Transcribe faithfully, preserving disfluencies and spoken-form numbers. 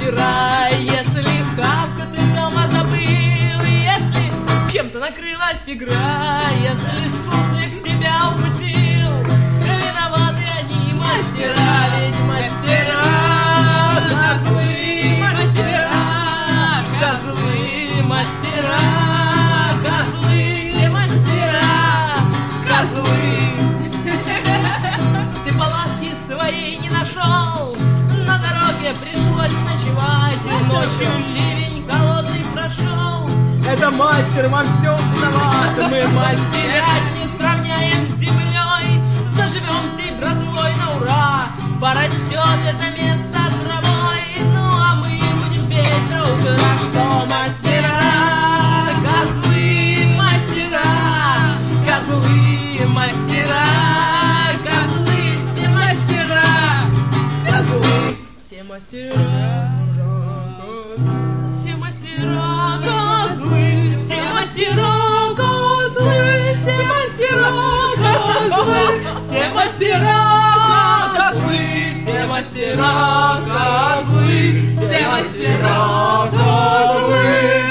мастера. Если хавку ты дома забыл, если чем-то накрылась игра, если суслик тебя укусил, виноваты они мастера, ведь мастера козлы, мастера, козлы, мастера, козлы, все мастера, козлы. Ты палатки своей не нашел, на дороге пришлось ночевать, ночью ливень холодный прошел. Это мастер во всем виноват. Мы мастерять не сравняем с землей, заживем всей братвой на ура. Порастет это место травой, ну а мы будем петь до утра, что мастера, козлы, мастера, козлы, мастера, козлы, все мастера, козлы, все мастера, все мастера, козлы, все мастера, козлы, все мастера, козлы, все мастера, козлы, все мастера, козлы, все мастера, козлы.